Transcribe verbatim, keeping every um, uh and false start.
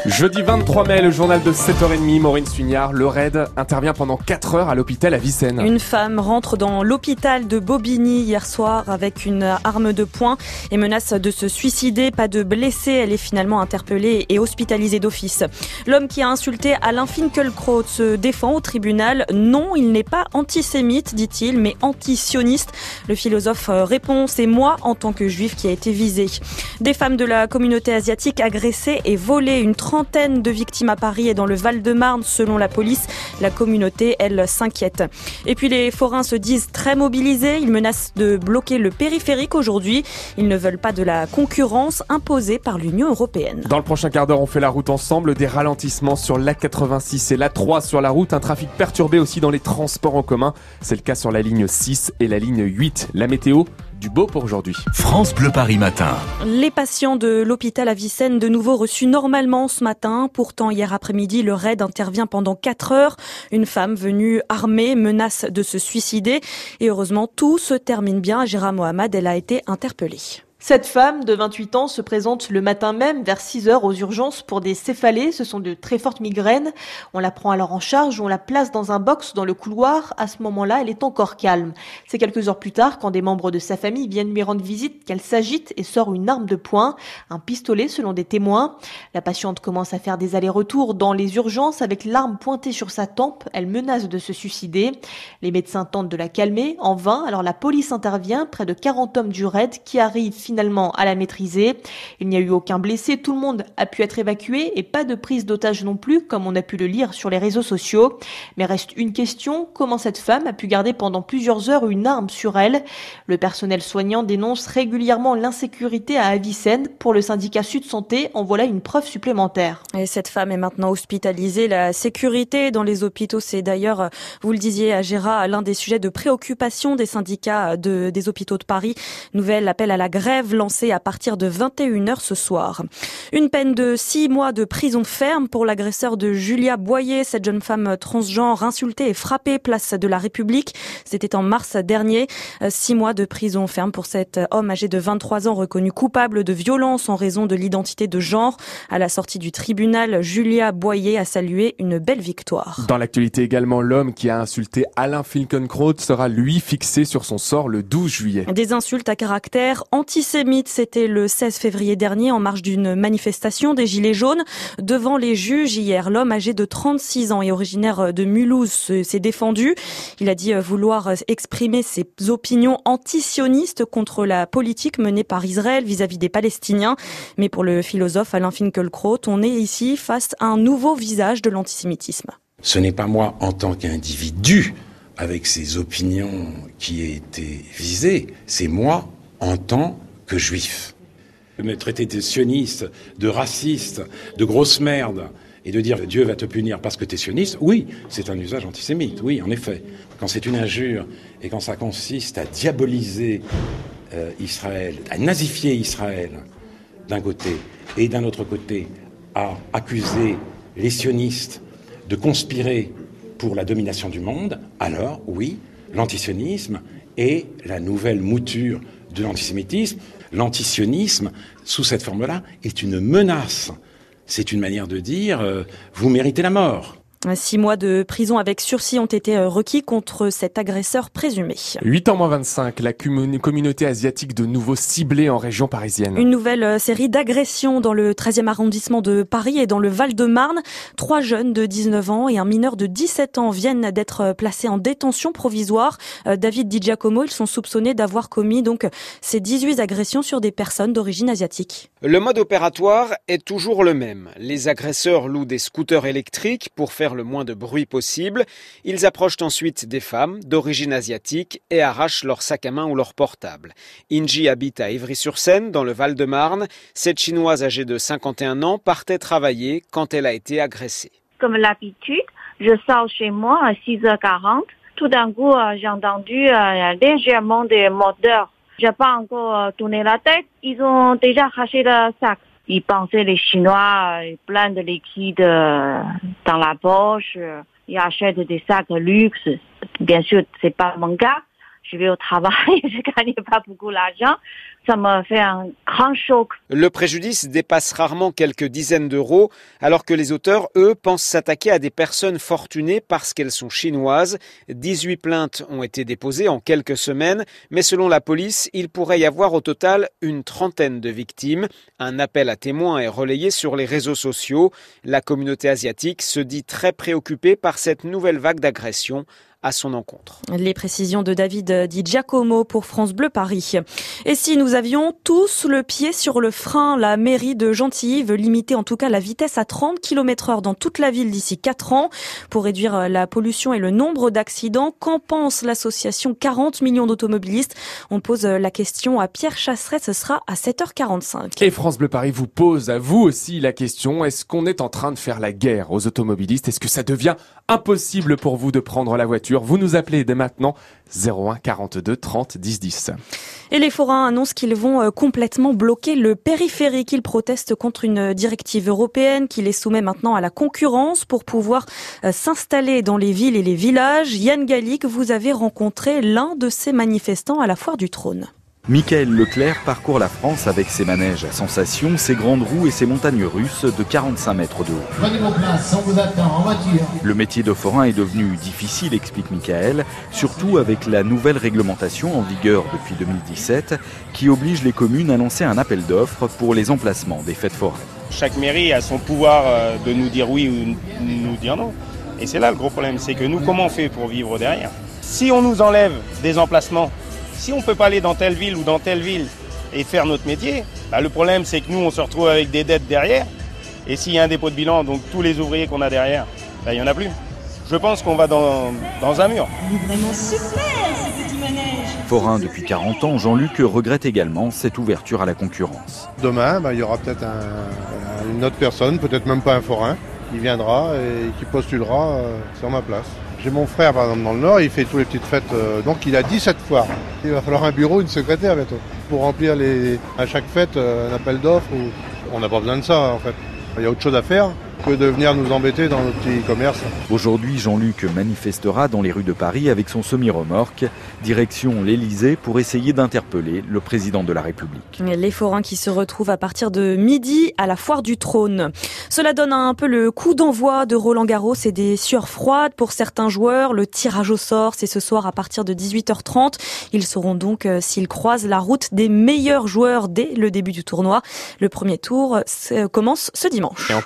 Jeudi vingt-trois mai, le journal de sept heures trente, Maureen Sugnard, le raid intervient pendant quatre heures à l'hôpital à Vicenne. Une femme rentre dans l'hôpital de Bobigny hier soir avec une arme de poing et menace de se suicider. Pas de blessés, elle est finalement interpellée et hospitalisée d'office. L'homme qui a insulté Alain Finkielkraut se défend au tribunal. Non, il n'est pas antisémite, dit-il, mais antisioniste. Le philosophe répond, c'est moi en tant que juif qui a été visé. Des femmes de la communauté asiatique agressées et volées. Une trentaine de victimes à Paris et dans le Val-de-Marne, selon la police. La communauté, elle, s'inquiète. Et puis les forains se disent très mobilisés. Ils menacent de bloquer le périphérique aujourd'hui. Ils ne veulent pas de la concurrence imposée par l'Union européenne. Dans le prochain quart d'heure, on fait la route ensemble. Des ralentissements sur l'A quatre-vingt-six et l'A trois sur la route. Un trafic perturbé aussi dans les transports en commun. C'est le cas sur la ligne six et la ligne huit. La météo, du beau pour aujourd'hui. France Bleu Paris matin. Les patients de l'hôpital à Vicenne de nouveau reçus normalement ce matin. Pourtant, hier après-midi, le raid intervient pendant quatre heures. Une femme venue armée menace de se suicider. Et heureusement, tout se termine bien. Gérard Mohamed, elle a été interpellée. Cette femme de vingt-huit ans se présente le matin même vers six heures aux urgences pour des céphalées. Ce sont de très fortes migraines. On la prend alors en charge, on la place dans un box dans le couloir. À ce moment-là, elle est encore calme. C'est quelques heures plus tard, quand des membres de sa famille viennent lui rendre visite, qu'elle s'agite et sort une arme de poing, un pistolet selon des témoins. La patiente commence à faire des allers-retours dans les urgences avec l'arme pointée sur sa tempe. Elle menace de se suicider. Les médecins tentent de la calmer, en vain. Alors la police intervient, près de quarante hommes du raid qui arrivent finalement finalement à la maîtriser. Il n'y a eu aucun blessé, tout le monde a pu être évacué et pas de prise d'otage non plus, comme on a pu le lire sur les réseaux sociaux. Mais reste une question, comment cette femme a pu garder pendant plusieurs heures une arme sur elle? Le personnel soignant dénonce régulièrement l'insécurité à Avicenne. Pour le syndicat Sud Santé, en voilà une preuve supplémentaire. Et cette femme est maintenant hospitalisée. La sécurité dans les hôpitaux, c'est d'ailleurs, vous le disiez à Gérard, l'un des sujets de préoccupation des syndicats de, des hôpitaux de Paris. Nouvel appel à la grève lancé à partir de vingt et une heures ce soir. Une peine de six mois de prison ferme pour l'agresseur de Julia Boyer, cette jeune femme transgenre insultée et frappée place de la République. C'était en mars dernier. Six mois de prison ferme pour cet homme âgé de vingt-trois ans reconnu coupable de violence en raison de l'identité de genre. À la sortie du tribunal, Julia Boyer a salué une belle victoire. Dans l'actualité également, l'homme qui a insulté Alain Finkielkraut sera lui fixé sur son sort le douze juillet. Des insultes à caractère antisémite. C'était le seize février dernier en marge d'une manifestation des Gilets jaunes. Devant les juges hier, l'homme âgé de trente-six ans et originaire de Mulhouse s'est défendu. Il a dit vouloir exprimer ses opinions antisionistes contre la politique menée par Israël vis-à-vis des Palestiniens. Mais pour le philosophe Alain Finkielkraut, on est ici face à un nouveau visage de l'antisémitisme. Ce n'est pas moi en tant qu'individu avec ses opinions qui ai été visé, c'est moi en tant que juif. Me traiter de sioniste, de raciste, de grosse merde, et de dire Dieu va te punir parce que t'es sioniste, oui, c'est un usage antisémite, oui, en effet. Quand c'est une injure et quand ça consiste à diaboliser euh, Israël, à nazifier Israël d'un côté, et d'un autre côté à accuser les sionistes de conspirer pour la domination du monde, alors oui, l'antisionisme est la nouvelle mouture de l'antisémitisme. L'antisionisme, sous cette forme-là, est une menace. C'est une manière de dire euh, « vous méritez la mort ». Six mois de prison avec sursis ont été requis contre cet agresseur présumé. huit ans moins vingt-cinq, la communauté asiatique de nouveau ciblée en région parisienne. Une nouvelle série d'agressions dans le treizième arrondissement de Paris et dans le Val-de-Marne. Trois jeunes de dix-neuf ans et un mineur de dix-sept ans viennent d'être placés en détention provisoire. David Di Giacomo, ils sont soupçonnés d'avoir commis donc ces dix-huit agressions sur des personnes d'origine asiatique. Le mode opératoire est toujours le même. Les agresseurs louent des scooters électriques pour faire le moins de bruit possible. Ils approchent ensuite des femmes d'origine asiatique et arrachent leur sac à main ou leur portable. Inji habite à Ivry-sur-Seine, dans le Val-de-Marne. Cette Chinoise âgée de cinquante et un ans partait travailler quand elle a été agressée. Comme l'habitude, je sors chez moi à six heures quarante. Tout d'un coup, j'ai entendu euh, légèrement des moteurs. J'ai pas encore euh, tourné la tête. Ils ont déjà arraché le sac. Ils pensaient les Chinois euh, plein de liquide euh, dans la poche. Euh, ils achètent des sacs de luxe. Bien sûr, c'est pas mon cas. je vais au travail, je gagne pas beaucoup d'argent. Ça m'a fait un grand choc. Le préjudice dépasse rarement quelques dizaines d'euros, alors que les auteurs, eux, pensent s'attaquer à des personnes fortunées parce qu'elles sont chinoises. dix-huit plaintes ont été déposées en quelques semaines, mais selon la police, il pourrait y avoir au total une trentaine de victimes. Un appel à témoins est relayé sur les réseaux sociaux. La communauté asiatique se dit très préoccupée par cette nouvelle vague d'agressions à son encontre. Les précisions de David Di Giacomo pour France Bleu Paris. Et si nous avions tous le pied sur le frein, la mairie de Gentilly veut limiter en tout cas la vitesse à trente kilomètres heure dans toute la ville d'ici quatre ans pour réduire la pollution et le nombre d'accidents. Qu'en pense l'association quarante millions d'automobilistes? On pose la question à Pierre Chasseret, ce sera à sept heures quarante-cinq. Et France Bleu Paris vous pose à vous aussi la question, est-ce qu'on est en train de faire la guerre aux automobilistes? Est-ce que ça devient impossible pour vous de prendre la voiture? Vous nous appelez dès maintenant zéro un quarante-deux trente dix dix. Et les forains annoncent qu'ils vont complètement bloquer le périphérique. Ils protestent contre une directive européenne qui les soumet maintenant à la concurrence pour pouvoir s'installer dans les villes et les villages. Yann Gallic, vous avez rencontré l'un de ces manifestants à la Foire du Trône. Michael Leclerc parcourt la France avec ses manèges à sensation, ses grandes roues et ses montagnes russes de quarante-cinq mètres de haut. Prenez vos places, on vous attend en voiture. Le métier de forain est devenu difficile, explique Michael, surtout avec la nouvelle réglementation en vigueur depuis deux mille dix-sept qui oblige les communes à lancer un appel d'offres pour les emplacements des fêtes foraines. Chaque mairie a son pouvoir de nous dire oui ou nous dire non. Et c'est là le gros problème, c'est que nous, comment on fait pour vivre derrière? Si on nous enlève des emplacements, si on ne peut pas aller dans telle ville ou dans telle ville et faire notre métier, bah le problème c'est que nous on se retrouve avec des dettes derrière. Et s'il y a un dépôt de bilan, donc tous les ouvriers qu'on a derrière, bah, il n'y en a plus. Je pense qu'on va dans, dans un mur. Il est vraiment super ce petit manège. Forain depuis quarante ans, Jean-Luc regrette également cette ouverture à la concurrence. Demain, bah, il y aura peut-être un, une autre personne, peut-être même pas un forain, qui viendra et qui postulera euh, sur ma place. J'ai mon frère par exemple dans le Nord, il fait toutes les petites fêtes, euh, donc il a dix-sept foires. Il va falloir un bureau, une secrétaire bientôt, pour remplir les, à chaque fête euh, un appel d'offres. Ou... On n'a pas besoin de ça en fait. Il y a autre chose à faire que de venir nous embêter dans nos petits commerces. Aujourd'hui, Jean-Luc manifestera dans les rues de Paris avec son semi-remorque, direction l'Élysée pour essayer d'interpeller le président de la République. Les forains qui se retrouvent à partir de midi à la Foire du Trône. Cela donne un peu le coup d'envoi de Roland-Garros et des sueurs froides pour certains joueurs. Le tirage au sort, c'est ce soir à partir de dix-huit heures trente. Ils sauront donc s'ils croisent la route des meilleurs joueurs dès le début du tournoi. Le premier tour commence ce dimanche.